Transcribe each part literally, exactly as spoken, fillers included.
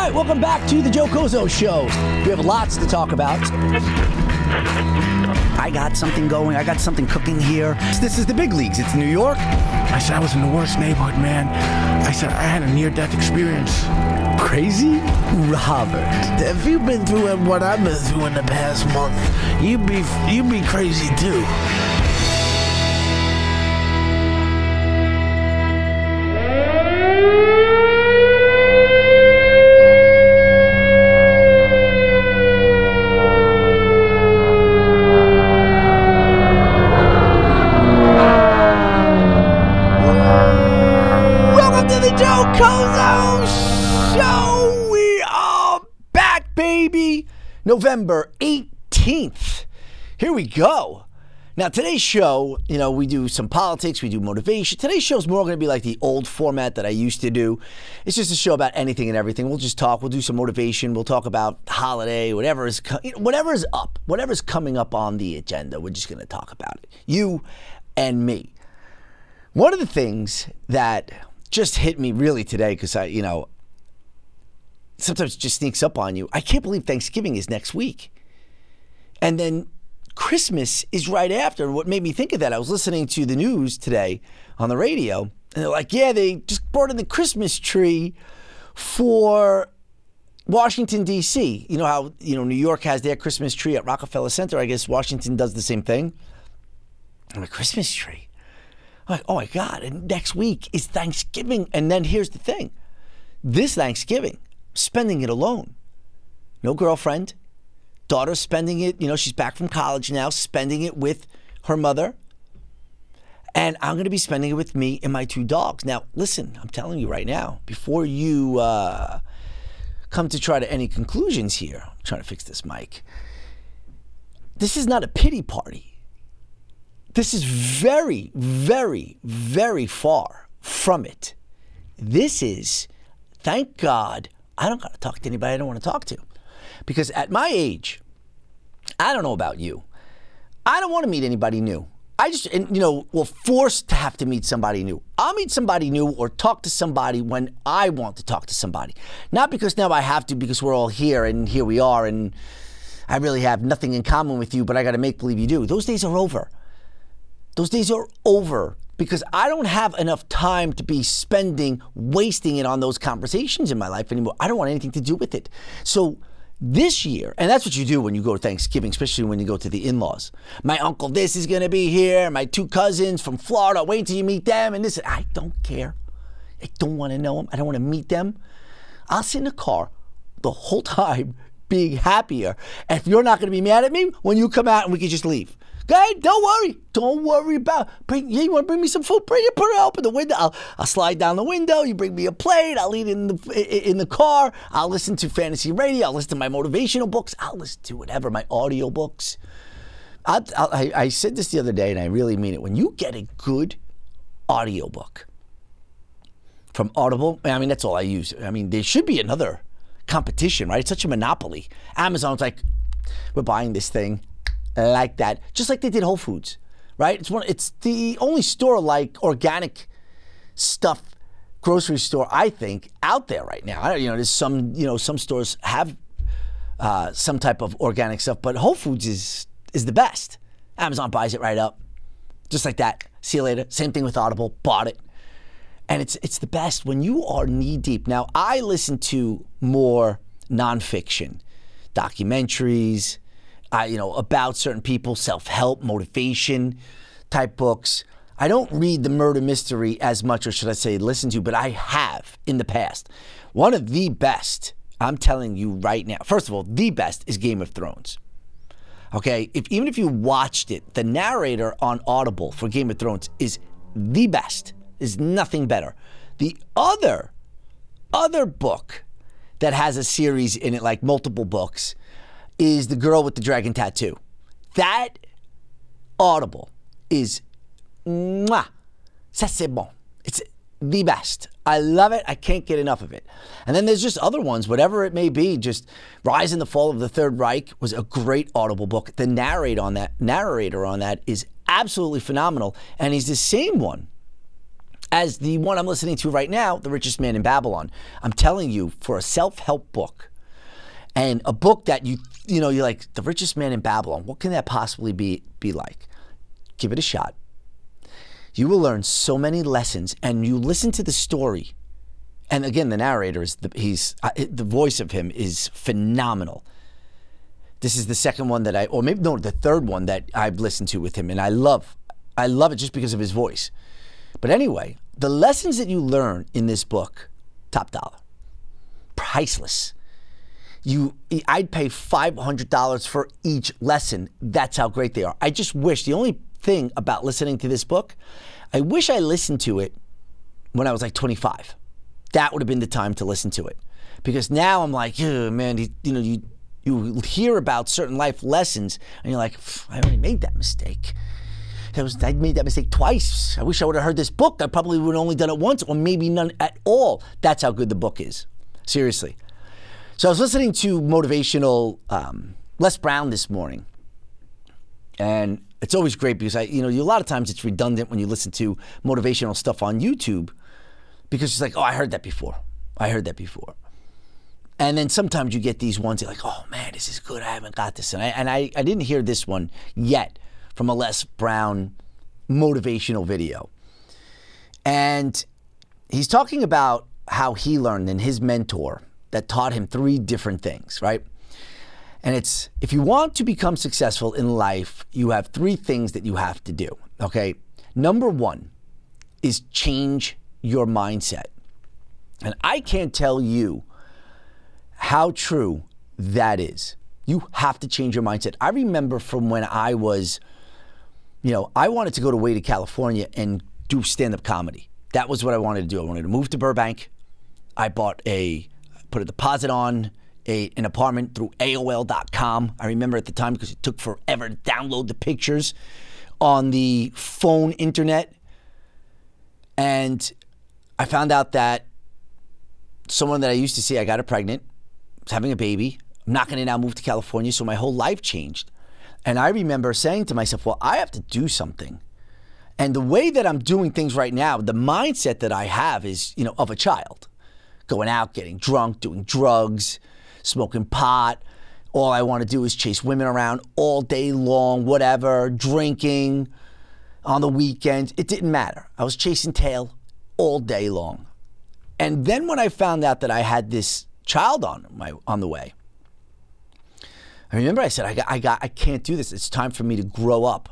right, welcome back to the Joe Cozo Show. We have lots to talk about. I got something going. I got something cooking here. This is the big leagues. It's New York. I said I was in the worst neighborhood, man. I said I had a near-death experience. Crazy? Robert, if you've been through what I've been through in the past month, you'd be, you'd be crazy too. November eighteenth. Here we go. Now, today's show, you know, we do some politics, we do motivation. Today's show is more going to be like the old format that I used to do. It's just a show about anything and everything. We'll just talk. We'll do some motivation. We'll talk about holiday, whatever is, you know, whatever is up, whatever's coming up on the agenda. We're just going to talk about it. You and me. One of the things that just hit me really today, because I, you know, sometimes it just sneaks up on you. I can't believe Thanksgiving is next week. And then Christmas is right after. And what made me think of that, I was listening to the news today on the radio, and they're like, yeah, they just brought in the Christmas tree for Washington, D C. You know how, you know, New York has their Christmas tree at Rockefeller Center. I guess Washington does the same thing. I'm a Christmas tree. I'm like, oh my God, and next week is Thanksgiving. And then here's the thing. This Thanksgiving, spending it alone. No girlfriend. Daughter spending it, you know, she's back from college now, spending it with her mother. And I'm going to be spending it with me and my two dogs. Now, listen, I'm telling you right now, before you uh, come to try to any conclusions here, I'm trying to fix this mic. This is not a pity party. This is very, very, very far from it. This is, thank God, I don't got to talk to anybody I don't want to talk to. Because at my age, I don't know about you, I don't want to meet anybody new. I just, and, you know, we're forced to have to meet somebody new. I'll meet somebody new or talk to somebody when I want to talk to somebody. Not because now I have to, because we're all here and here we are and I really have nothing in common with you, but I got to make believe you do. Those days are over. Those days are over. Because I don't have enough time to be spending, wasting it on those conversations in my life anymore. I don't want anything to do with it. So this year, and that's what you do when you go to Thanksgiving, especially when you go to the in-laws. My uncle this is going to be here, my two cousins from Florida, wait until you meet them. And this, I don't care. I don't want to know them. I don't want to meet them. I'll sit in the car the whole time being happier. And if you're not going to be mad at me, when you come out and we can just leave. Okay, don't worry. Don't worry about bring yeah, you want to bring me some food? Bring it, put it open the window. I'll I'll slide down the window. You bring me a plate. I'll eat in the in the car. I'll listen to fantasy radio. I'll listen to my motivational books. I'll listen to whatever, my audio books. I, I, I said this the other day, and I really mean it. When you get a good audio book from Audible, I mean, that's all I use. I mean, there should be another competition, right? It's such a monopoly. Amazon's like, we're buying this thing. Like that, just like they did Whole Foods, right? It's one. It's the only store like organic stuff, grocery store I think out there right now. I don't, you know, there's some, you know, some stores have uh, some type of organic stuff, but Whole Foods is is the best. Amazon buys it right up, just like that. See you later. Same thing with Audible. Bought it, and it's it's the best when you are knee deep. Now I listen to more nonfiction, documentaries. I, you know, about certain people, self-help, motivation type books. I don't read the murder mystery as much, or should I say listen to, but I have in the past. One of the best, I'm telling you right now, first of all, the best is Game of Thrones. Okay, if even if you watched it, the narrator on Audible for Game of Thrones is the best. There's nothing better. The other, other book that has a series in it, like multiple books, is The Girl with the Dragon Tattoo. That Audible is mwah, ça c'est bon. It's the best. I love it. I can't get enough of it. And then there's just other ones, whatever it may be. Just Rise and the Fall of the Third Reich was a great Audible book. The narrate on that narrator on that is absolutely phenomenal. And he's the same one as the one I'm listening to right now, The Richest Man in Babylon. I'm telling you, for a self-help book and a book that you, you know, you're like, The Richest Man in Babylon, what can that possibly be, be like? Give it a shot. You will learn so many lessons, and you listen to the story. And again, the narrator is the, he's uh, the voice of him is phenomenal. This is the second one that I, or maybe no, the third one that I've listened to with him, and I love, I love it just because of his voice. But anyway, the lessons that you learn in this book, top dollar, priceless. You, I'd pay five hundred dollars for each lesson. That's how great they are. I just wish, the only thing about listening to this book, I wish I listened to it when I was like twenty-five. That would have been the time to listen to it. Because now I'm like, oh, man, you, you know, you you hear about certain life lessons and you're like, I already made that mistake. That was, I made that mistake twice. I wish I would have heard this book. I probably would have only done it once or maybe none at all. That's how good the book is. Seriously. So I was listening to motivational um, Les Brown this morning. And it's always great because I, you know, you, a lot of times it's redundant when you listen to motivational stuff on YouTube because it's like, oh, I heard that before. I heard that before. And then sometimes you get these ones, you're like, oh man, this is good. I haven't got this. And I, and I, I didn't hear this one yet from a Les Brown motivational video. And he's talking about how he learned and his mentor that taught him three different things, right? And it's, if you want to become successful in life, you have three things that you have to do, okay? Number one is change your mindset. And I can't tell you how true that is. You have to change your mindset. I remember from when I was, you know, I wanted to go away to California and do stand-up comedy. That was what I wanted to do. I wanted to move to Burbank. I bought a, put a deposit on A, an apartment through A O L dot com. I remember at the time because it took forever to download the pictures on the phone internet. And I found out that someone that I used to see, I got her pregnant, was having a baby. I'm not going to now move to California, so my whole life changed. And I remember saying to myself, well, I have to do something. And the way that I'm doing things right now, the mindset that I have is, you know, of a child. Going out, getting drunk, doing drugs, smoking pot. All I want to do is chase women around all day long, whatever, drinking on the weekends. It didn't matter. I was chasing tail all day long. And then when I found out that I had this child on my on the way, I remember I said, I got, I got, I can't do this. It's time for me to grow up.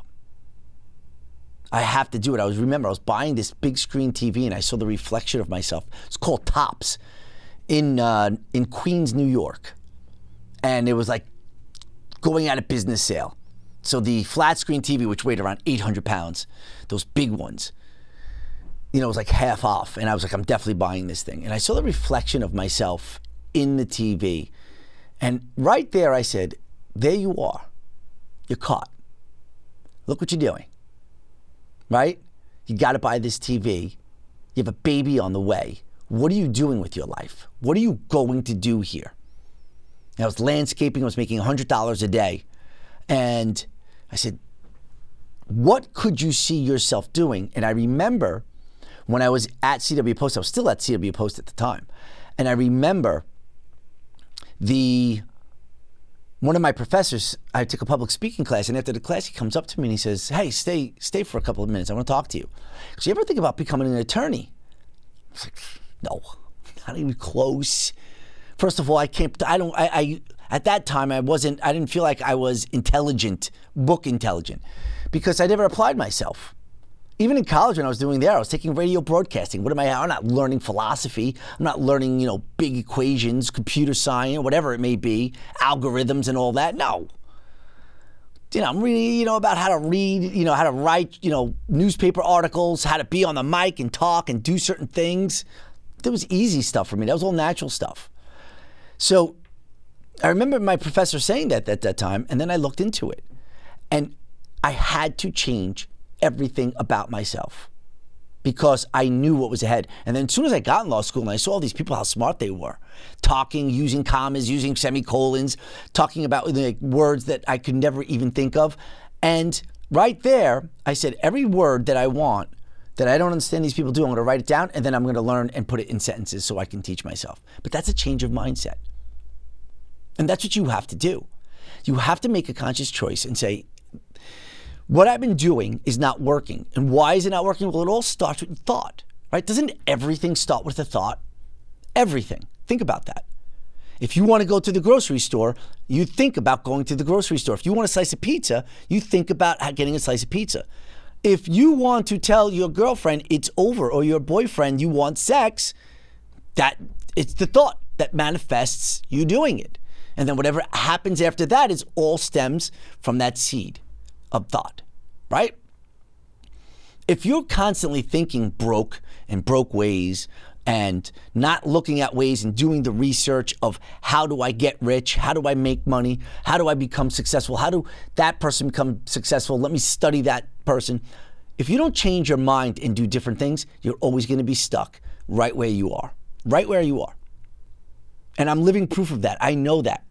I have to do it. I was remember I was buying this big screen T V and I saw the reflection of myself. It's called Tops in uh, in Queens, New York, and it was like going out of business sale. So the flat screen T V, which weighed around eight hundred pounds, those big ones, you know, it was like half off. And I was like, I'm definitely buying this thing. And I saw the reflection of myself in the T V. And right there I said, there you are. You're caught. Look what you're doing. Right? You got to buy this T V. You have a baby on the way. What are you doing with your life? What are you going to do here? I was landscaping. I was making one hundred dollars a day. And I said, what could you see yourself doing? And I remember when I was at C W Post, I was still at C W Post at the time. And I remember the one of my professors, I took a public speaking class, and after the class, he comes up to me and he says, hey, stay stay for a couple of minutes. I want to talk to you. So you ever think about becoming an attorney? I was like, no, not even close. First of all, I can't, I don't, I, I, at that time, I wasn't, I didn't feel like I was intelligent, book intelligent, because I never applied myself. Even in college when I was doing there, I was taking radio broadcasting. What am I, I'm not learning philosophy. I'm not learning, you know, big equations, computer science, whatever it may be, algorithms and all that. No. You know, I'm reading, you know, about how to read, you know, how to write, you know, newspaper articles, how to be on the mic and talk and do certain things. That was easy stuff for me. That was all natural stuff. So I remember my professor saying that at that time, and then I looked into it. And I had to change everything about myself because I knew what was ahead. And then as soon as I got in law school and I saw all these people, how smart they were, talking, using commas, using semicolons, talking about like, words that I could never even think of. And right there, I said, every word that I want that I don't understand these people do. I'm going to write it down, and then I'm going to learn and put it in sentences so I can teach myself. But that's a change of mindset. And that's what you have to do. You have to make a conscious choice and say, what I've been doing is not working. And why is it not working? Well, it all starts with thought, right? Doesn't everything start with a thought? Everything. Think about that. If you want to go to the grocery store, you think about going to the grocery store. If you want a slice of pizza, you think about getting a slice of pizza. If you want to tell your girlfriend it's over, or your boyfriend you want sex, that it's the thought that manifests you doing it. And then whatever happens after that is all stems from that seed of thought, right? If you're constantly thinking broke and broke ways and not looking at ways and doing the research of how do I get rich, how do I make money, how do I become successful, how do that person become successful, let me study that person. If you don't change your mind and do different things, you're always going to be stuck right where you are, right where you are. And I'm living proof of that. I know that.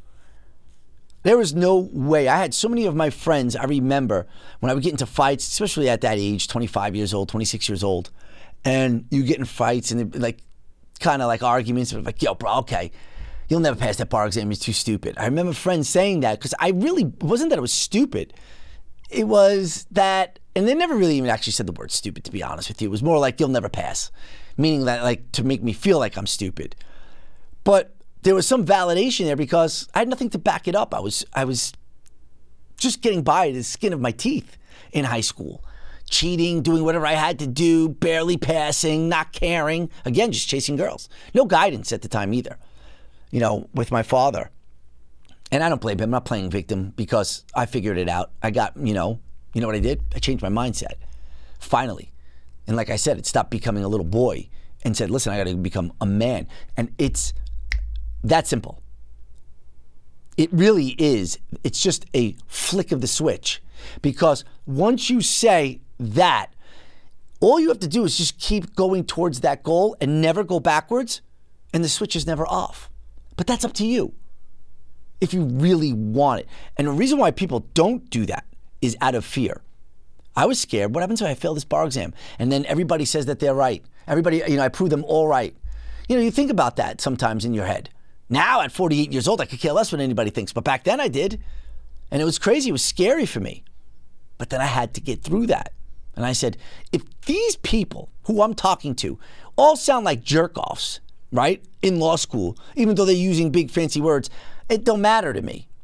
There was no way. I had so many of my friends, I remember when I would get into fights, especially at that age, twenty-five years old, twenty-six years old, and you get in fights and it, like kind of like arguments, like, yo, bro, okay, you'll never pass that bar exam, you're too stupid. I remember friends saying that because I really, it wasn't that it was stupid. It was that, and they never really even actually said the word stupid, to be honest with you. It was more like, you'll never pass, meaning that like to make me feel like I'm stupid. But there was some validation there because I had nothing to back it up. I was I was just getting by the skin of my teeth in high school. Cheating, doing whatever I had to do, barely passing, not caring. Again, just chasing girls. No guidance at the time either, you know, with my father. And I don't blame him. I'm not playing victim because I figured it out. I got, you know, you know what I did? I changed my mindset, finally. And like I said, it stopped becoming a little boy and said, listen, I got to become a man. And it's that simple. It really is. It's just a flick of the switch. Because once you say that, all you have to do is just keep going towards that goal and never go backwards, and the switch is never off. But that's up to you if you really want it. And the reason why people don't do that is out of fear. I was scared. What happens if I fail this bar exam? And then everybody says that they're right. Everybody, you know, I prove them all right. You know, you think about that sometimes in your head. Now at forty-eight years old, I could care less what anybody thinks. But back then I did. And it was crazy. It was scary for me. But then I had to get through that. And I said, if these people who I'm talking to all sound like jerk-offs, right, in law school, even though they're using big fancy words, it don't matter to me.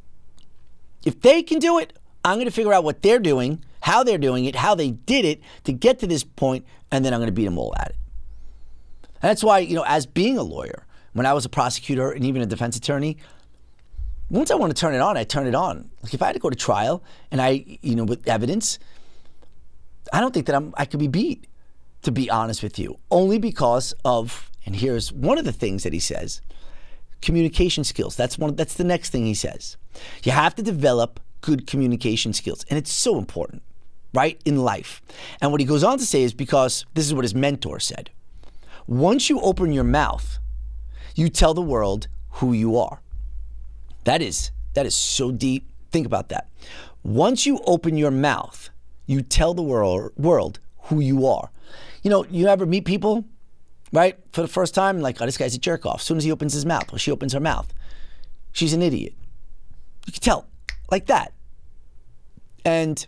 If they can do it, I'm going to figure out what they're doing, how they're doing it, how they did it to get to this point, and then I'm going to beat them all at it. And that's why, you know, as being a lawyer, when I was a prosecutor and even a defense attorney, once I want to turn it on, I turn it on. Like if I had to go to trial and I, you know, with evidence, I don't think that I'm, I could be beat, to be honest with you, only because of, and here's one of the things that he says, communication skills. That's one, that's the next thing he says. You have to develop good communication skills. And it's so important, right, in life. And what he goes on to say is because this is what his mentor said. Once you open your mouth, you tell the world who you are. That is, that is so deep. Think about that. Once you open your mouth, you tell the world, world who you are. You know, you ever meet people, right, for the first time, like, oh, this guy's a jerk off. As soon as he opens his mouth, or she opens her mouth, she's an idiot. You can tell, like that. And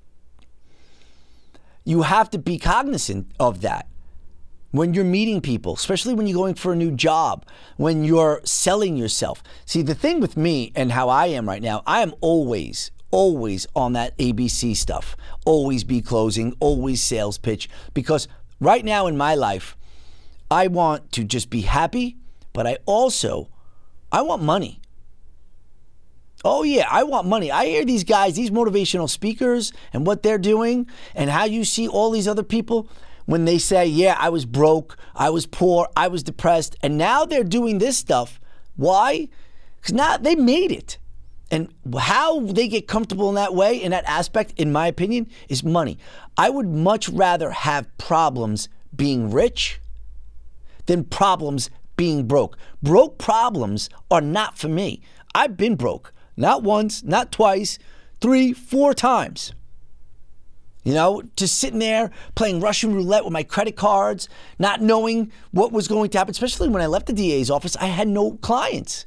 you have to be cognizant of that. When you're meeting people, especially when you're going for a new job, when you're selling yourself. See, the thing with me and how I am right now, I am always, always on that A B C stuff. Always be closing, always sales pitch. Because right now in my life, I want to just be happy, but I also, I want money. Oh yeah, I want money. I hear these guys, these motivational speakers and what they're doing and how you see all these other people when they say, yeah, I was broke, I was poor, I was depressed, and now they're doing this stuff. Why? Because now they made it. And how they get comfortable in that way, in that aspect, in my opinion, is money. I would much rather have problems being rich than problems being broke. Broke problems are not for me. I've been broke. Not once, not twice, three, four times. You know, just sitting there playing Russian roulette with my credit cards, not knowing what was going to happen, especially when I left the D A's office, I had no clients.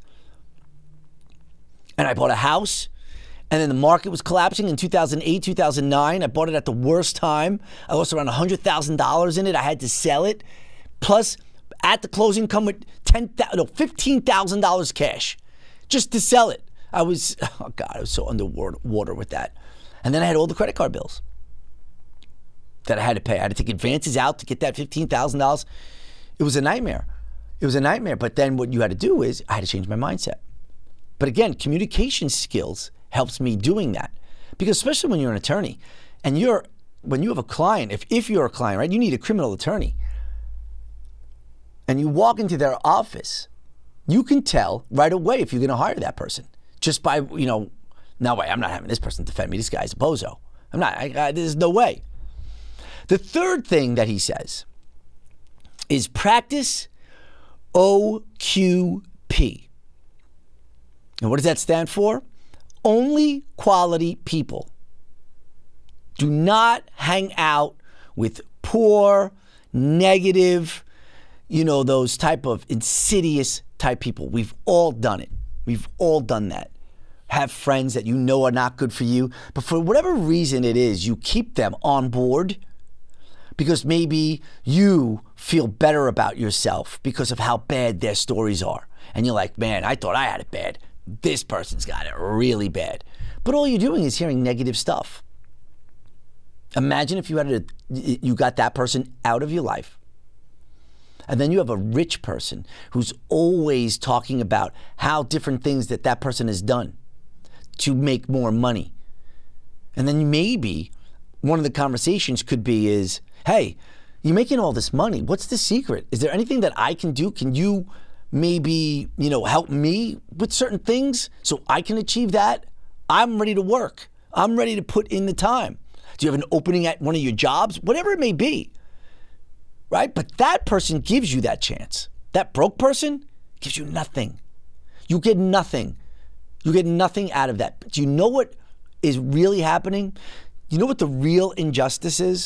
And I bought a house, and then the market was collapsing in two thousand eight, two thousand nine. I bought it at the worst time. I lost around one hundred thousand dollars in it. I had to sell it. Plus, at the closing, come with ten, no, fifteen thousand dollars cash just to sell it. I was, oh God, I was so underwater with that. And then I had all the credit card bills that I had to pay. I had to take advances out to get that fifteen thousand dollars. It was a nightmare. It was a nightmare. But then what you had to do is I had to change my mindset. But again, communication skills helps me doing that. Because especially when you're an attorney and you're, when you have a client, if, if you're a client, right, you need a criminal attorney. And you walk into their office, you can tell right away if you're going to hire that person. Just by, you know, no way, I'm not having this person defend me. This guy's a bozo. I'm not, I, I, there's no way. The third thing that he says is practice O Q P. And what does that stand for? Only quality people. Do not hang out with poor, negative, you know, those type of insidious type people. We've all done it. We've all done that. Have friends that you know are not good for you, but for whatever reason it is, you keep them on board because maybe you feel better about yourself because of how bad their stories are. And you're like, man, I thought I had it bad. This person's got it really bad. But all you're doing is hearing negative stuff. Imagine if you had a, you got that person out of your life. And then you have a rich person who's always talking about how different things that that person has done to make more money. And then maybe one of the conversations could be is, hey, you're making all this money. What's the secret? Is there anything that I can do? Can you maybe, you know, help me with certain things so I can achieve that? I'm ready to work. I'm ready to put in the time. Do you have an opening at one of your jobs? Whatever it may be, right? But that person gives you that chance. That broke person gives you nothing. You get nothing. You get nothing out of that. Do you know what is really happening? You know what the real injustice is?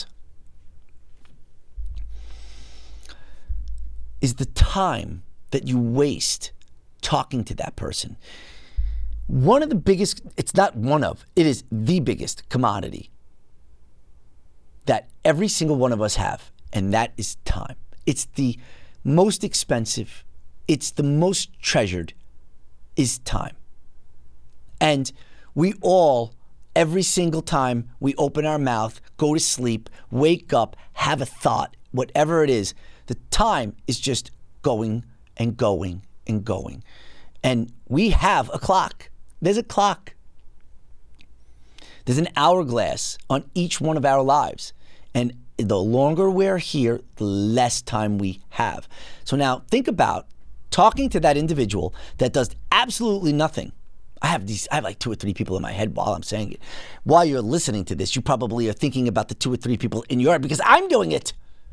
Is the time that you waste talking to that person. One of the biggest, it's not one of, it is the biggest commodity that every single one of us have, and that is time. It's the most expensive, it's the most treasured, is time. And we all, every single time we open our mouth, go to sleep, wake up, have a thought, whatever it is, the time is just going and going and going. And we have a clock. There's a clock. There's an hourglass on each one of our lives. And the longer we're here, the less time we have. So now think about talking to that individual that does absolutely nothing. I have these, I have like two or three people in my head while I'm saying it. While you're listening to this, you probably are thinking about the two or three people in your head because I'm doing it.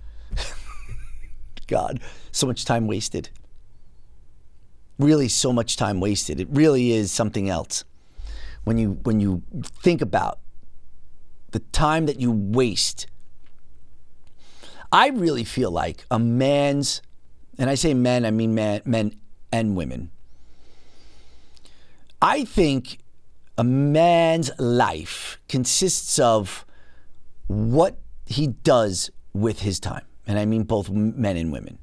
God, so much time wasted. Really, so much time wasted. It really is something else. When you when you think about the time that you waste, I really feel like a man's, and I say men, I mean man, men and women. I think a man's life consists of what he does with his time. And I mean both men and women.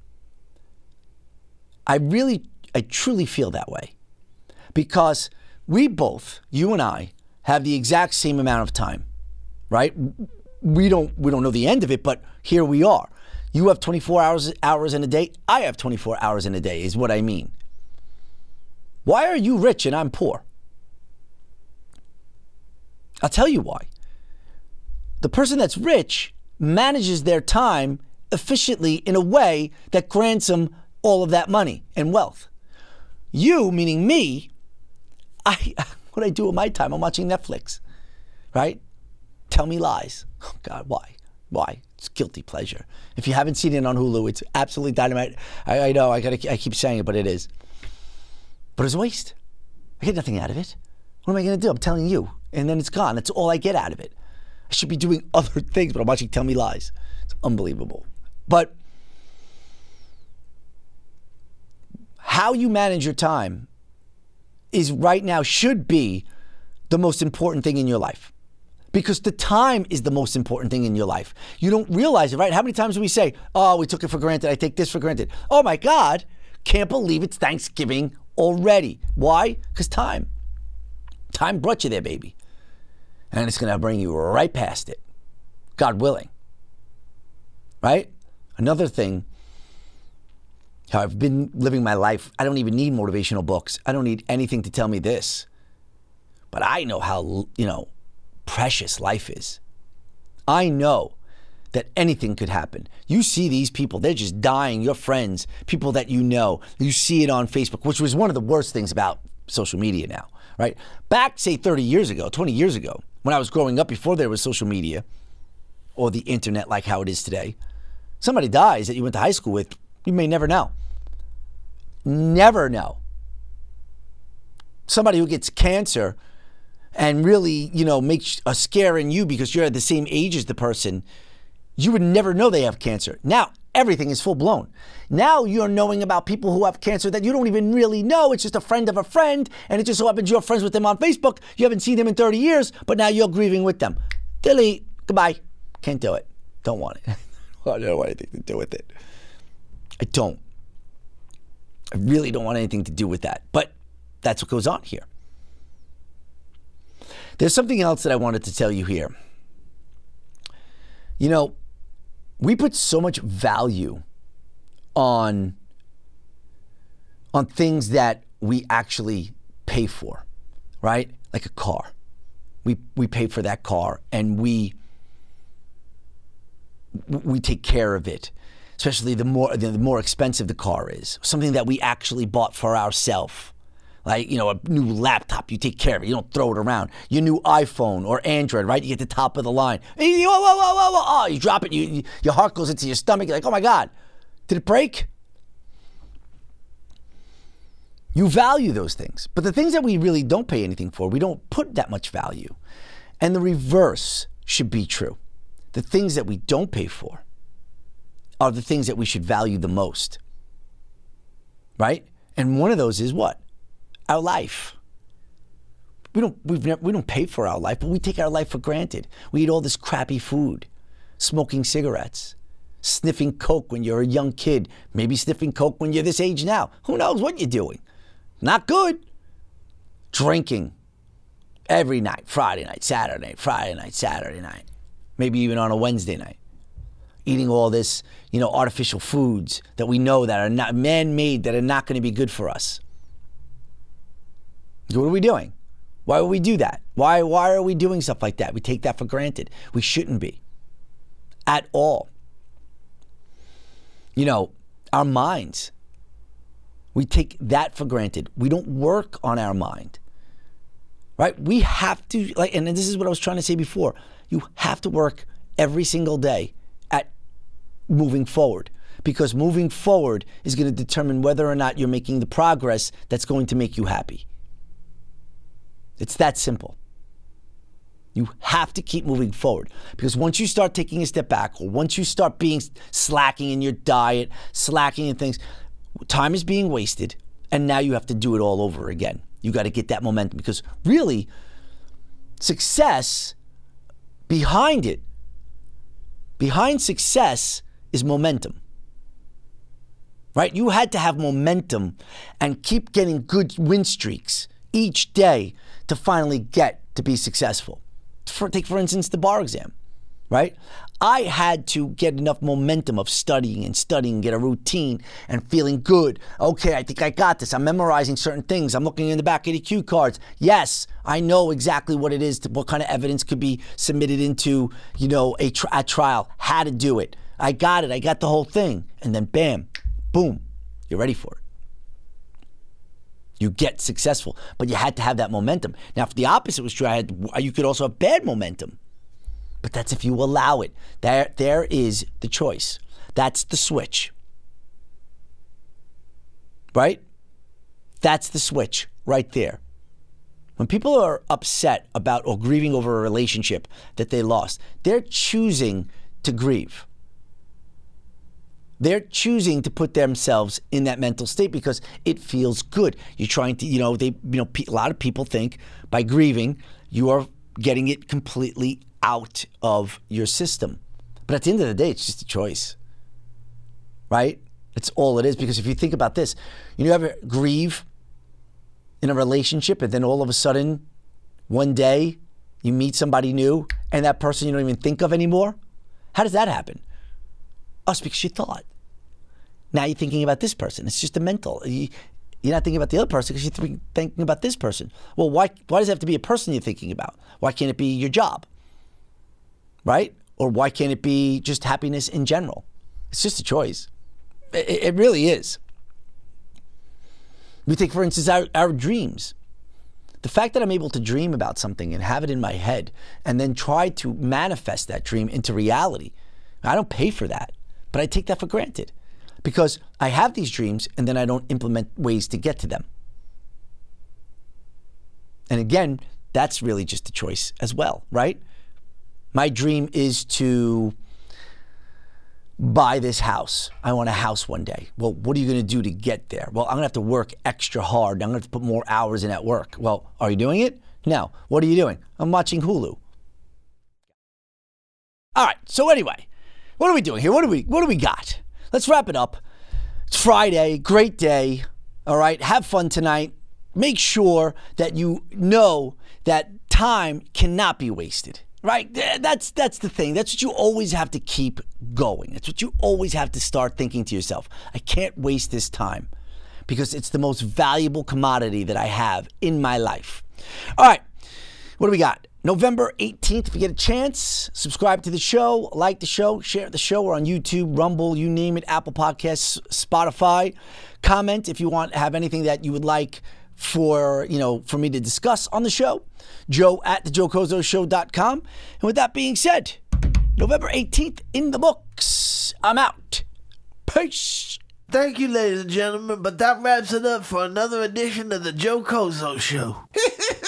I really, I truly feel that way. Because we both, you and I, have the exact same amount of time, right? We don't we don't know the end of it, but here we are. You have twenty-four hours hours in a day. I have twenty-four hours in a day, is what I mean. Why are you rich and I'm poor? I'll tell you why. The person that's rich manages their time efficiently in a way that grants them all of that money and wealth. You, meaning me, I what I do with my time, I'm watching Netflix, right? Tell me lies. Oh God, why? Why? It's guilty pleasure. If you haven't seen it on Hulu, it's absolutely dynamite. I, I know, I gotta, I keep saying it, but it is. But it's a waste. I get nothing out of it. What am I gonna do? I'm telling you, and then it's gone. That's all I get out of it. I should be doing other things, but I'm watching Tell Me Lies. It's unbelievable. But how you manage your time is right now should be the most important thing in your life. Because the time is the most important thing in your life. You don't realize it, right? How many times do we say, oh, we took it for granted. I take this for granted. Oh my God, can't believe it's Thanksgiving already. Why? Because time. Time brought you there, baby. And it's going to bring you right past it. God willing. Right? Another thing, how I've been living my life, I don't even need motivational books. I don't need anything to tell me this. But I know how, you know, precious life is. I know that anything could happen. You see these people, they're just dying, your friends, people that you know. You see it on Facebook, which was one of the worst things about social media now, right? Back, say, thirty years ago, twenty years ago, when I was growing up, before there was social media or the internet like how it is today, somebody dies that you went to high school with, you may never know. Never know. Somebody who gets cancer and really, you know, makes a scare in you because you're at the same age as the person, you would never know they have cancer. Now, everything is full blown. Now you're knowing about people who have cancer that you don't even really know. It's just a friend of a friend, and it just so happens you're friends with them on Facebook. You haven't seen them in thirty years, but now you're grieving with them. Delete. Goodbye. Can't do it. Don't want it. I don't want anything to do with it. I don't. I really don't want anything to do with that. But that's what goes on here. There's something else that I wanted to tell you here. You know, we put so much value on, on things that we actually pay for, right? Like a car. We we pay for that car and we we take care of it, especially the more the more expensive the car is. Something that we actually bought for ourselves. Like, you know, a new laptop, you take care of it. You don't throw it around. Your new iPhone or Android, right? You get the top of the line. Whoa, whoa, whoa, whoa, whoa. Oh, you drop it, you, you, your heart goes into your stomach. You're like, oh my God, did it break? You value those things. But the things that we really don't pay anything for, we don't put that much value. And the reverse should be true. The things that we don't pay for are the things that we should value the most. Right? And one of those is what? Our life. We don't we've never, we don't pay for our life, but we take our life for granted. We eat all this crappy food, smoking cigarettes, sniffing coke when you're a young kid, maybe sniffing coke when you're this age now. Who knows what you're doing? Not good. Drinking every night, Friday night, Saturday night, Friday night, Saturday night, maybe even on a Wednesday night. Eating all this, you know, artificial foods that we know that are not man-made, that are not going to be good for us. What are we doing? Why would we do that? Why why are we doing stuff like that? We take that for granted. We shouldn't be. At all. You know, our minds. We take that for granted. We don't work on our mind. Right? We have to, like, and this is what I was trying to say before. You have to work every single day at moving forward. Because moving forward is going to determine whether or not you're making the progress that's going to make you happy. It's that simple. You have to keep moving forward, because once you start taking a step back, or once you start being slacking in your diet, slacking in things, time is being wasted, and now you have to do it all over again. You got to get that momentum, because really, success, behind it, behind success is momentum. Right? You had to have momentum and keep getting good win streaks each day to finally get to be successful. For, take, for instance, the bar exam, right? I had to get enough momentum of studying and studying, get a routine and feeling good. Okay, I think I got this. I'm memorizing certain things. I'm looking in the back of the cue cards. Yes, I know exactly what it is, to, what kind of evidence could be submitted into, you know, a, tri- a trial, how to do it. I got it. I got the whole thing. And then bam, boom, you're ready for it. You get successful, but you had to have that momentum. Now, if the opposite was true, I had, you could also have bad momentum. But that's if you allow it. There, there is the choice. That's the switch. Right? That's the switch right there. When people are upset about or grieving over a relationship that they lost, they're choosing to grieve. They're choosing to put themselves in that mental state because it feels good. You're trying to, you know, they, you know, a lot of people think by grieving, you are getting it completely out of your system. But at the end of the day, it's just a choice, right? It's all it is. Because if you think about this, you ever grieve in a relationship and then all of a sudden, one day, you meet somebody new and that person you don't even think of anymore? How does that happen? Oh, it's because you thought. Now you're thinking about this person. It's just a mental. You, you're not thinking about the other person because you're thinking about this person. Well, why why does it have to be a person you're thinking about? Why can't it be your job? Right? Or why can't it be just happiness in general? It's just a choice. It, it really is. We take, for instance, our, our dreams. The fact that I'm able to dream about something and have it in my head and then try to manifest that dream into reality. I don't pay for that, but I take that for granted because I have these dreams and then I don't implement ways to get to them. And again, that's really just a choice as well, right? My dream is to buy this house. I want a house one day. Well, what are you going to do to get there? Well, I'm going to have to work extra hard. I'm going to have to put more hours in at work. Well, are you doing it? No. What are you doing? I'm watching Hulu. All right. So anyway, what are we doing here? What do we what do we got? Let's wrap it up. It's Friday. Great day. All right. Have fun tonight. Make sure that you know that time cannot be wasted. Right? That's that's the thing. That's what you always have to keep going. That's what you always have to start thinking to yourself. I can't waste this time because it's the most valuable commodity that I have in my life. All right. What do we got? November eighteenth, if you get a chance, subscribe to the show, like the show, share the show. We're on YouTube, Rumble, you name it, Apple Podcasts, Spotify. Comment if you want have anything that you would like for, you know, for me to discuss on the show. Joe at the joe cozo show dot com. And with that being said, November eighteenth in the books. I'm out. Peace. Thank you, ladies and gentlemen, but that wraps it up for another edition of the Joe Cozo Show.